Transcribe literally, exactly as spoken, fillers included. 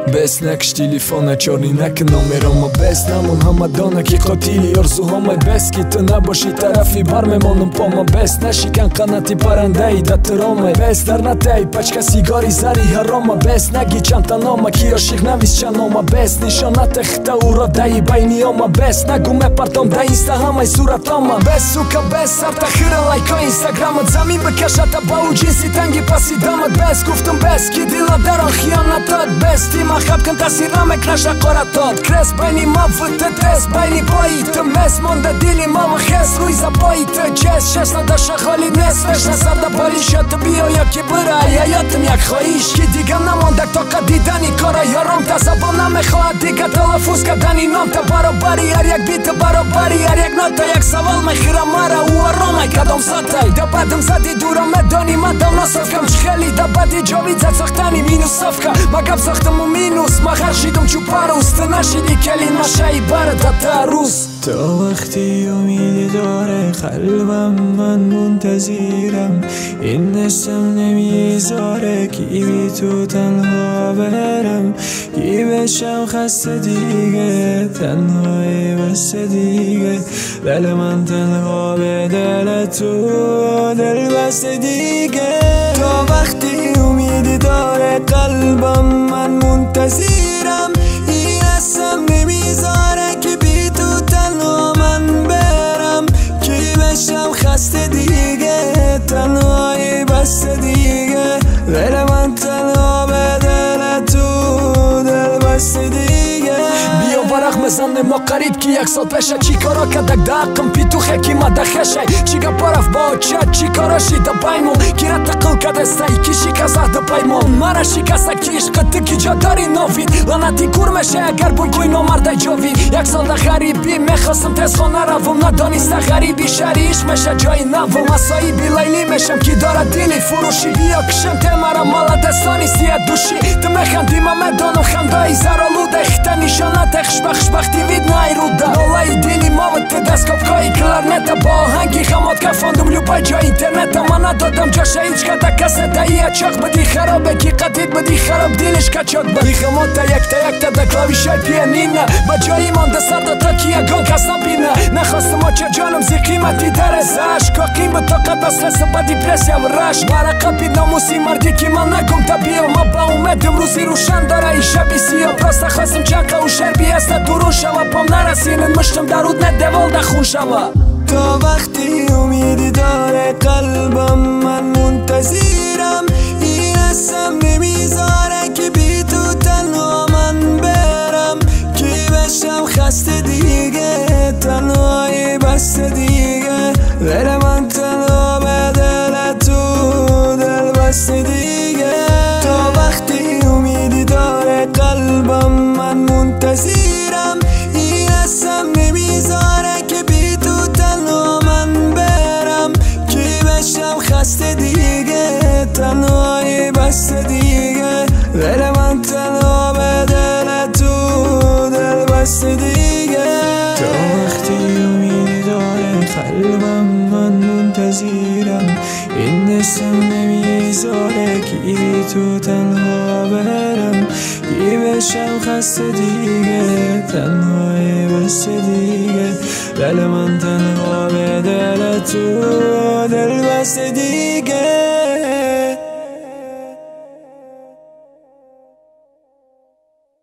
بس نکش تلفن چاری نکن نامرامو بس نمون همدانه که قاتیلی ارزوهامه بس که تو نباشی طرفی بر میمانم پاما بس نشکن قناتی پرنده ای دترامه بس در نتای پچکا سیگاری زری حرامه بس نگی چند تا نامه کی عاشق نویس چند نامه بس نشانت خطه او را دهی بینیامه بس نگو مپرتام ده اینستا همه صورتامه بس سوکا بس سر تخیر لایکا اینستاگرامت زمین بکشت با او جنسی تنگی پسی دامت بس گفتم بس کی دیلا دران خیانتات بس تیما خب کن تاثیرام کلش قراتات کرس بینی ما فت درس بینی پایی تو مس مونده دیلی ما و خس روی زبایی تو جس شش نداشت خالی نصفش نصر دا بالی شد بیا یکی برای حیاتم یک خواهیش که دیگه نمانده تا که دیدنی کارا یارم تا زبان نمیخواد دیگه تلفظ کردنی نام تا برابری هر یک بیت برابری هر یک نوتا یک سوال میخیرم مرا او آرامه کدام ساتای دا بدم زدی دورم مدانی مدام نصف کم خیلی دا بدی جاوید زد ساختنی مینوس صفکه مگب ساختم و مینوس مغر شیدم چوپاروس تو نشیدی کلین مشایی برد تا روز تا وقتی امیدی داره قلبم من منتظرم این نشم نمیذاره کی بی تو تنها برم کی بشم خسته دیگه تنهایی بس دیگه دل من تنها به دل تو دل بس دیگه تا وقتی امیدی داره قلبم من منتظرم این نشم نمیذاره که بی تو تنها من برم کی بشم خسته دیگه تنهایی بس دیگه دل من تنها به دل تو دل بس دیگه بیا ورق مزنه ما قریب که یک سال پیشه چی کارا کدک دقم پی تو خیکی ما دخشه چی گا پرف با چه چی کارا شیده بایمون کی را تقل کده سایی کی شکسته ده بایمون مرا شکسته کیش قطع کی جا داری نوید لانتی کور میشه اگر بون کوی نامرده جاوید یک سال ده غریبی میخواستم تز خانه روم ندانسته غریبی شریش میشه جای نوم مسایی بی لیلی میشم کی داره دیلی فروشی بیا کشم ته مرا مالا دستانی سیه دوشی تو میخندی ما مدانم خندایی زرالوده اخته نشانت خشبخ خشبختی وید نایروده نولای دیلی ما و تو دست کفکایی کلارنت با آهنگی خمات کفاندم لوبای جا اینترنت ما ندادم جاشه هیچ کتا کسه دهیه چاق بدی خرابه کی قدید بدی خراب دیلش کچاک بدی خمات تا یک تا یک تا دا کلاویشای پیانینه با جایی مانده سر دا تا کی اگان کس نبینه نخواستم آچه جانم زی قیمتی در ازش که قیم به طاقت استرس با دیپرسیا و رش برقا بید ناموسی مردی که من نگم تا بیا ما با اومدم روزی روشن داره ای شبی سیا پرسته خواستم جنقه و شربی است درون شوا پام نرسینن مشتم درود ندوال ده خون شوا تا وقتی امیدی داره قلبم من منتظرم این اسم نمیذاره که بی تو تنها من برم کی بشم خسته دیگه تنهایی بس دیگه دل من تنها به دل تو دل بس دیگه تا وقتی امیدی داره قلبم من منتظرم این اسم نمیذاره که بی تو تنها من برم کی بشم خسته دیگه تنهایی بس دیگه دل من تنها به دل تو دل بس دیگه تا وقتی امیدی داره قلبم من منتظرم این نشم نمیذاره کی بی تو تنها برم کی بشم خسته دیگه تنهایی بس دیگه دل من تنها به دل تو دل بس دیگه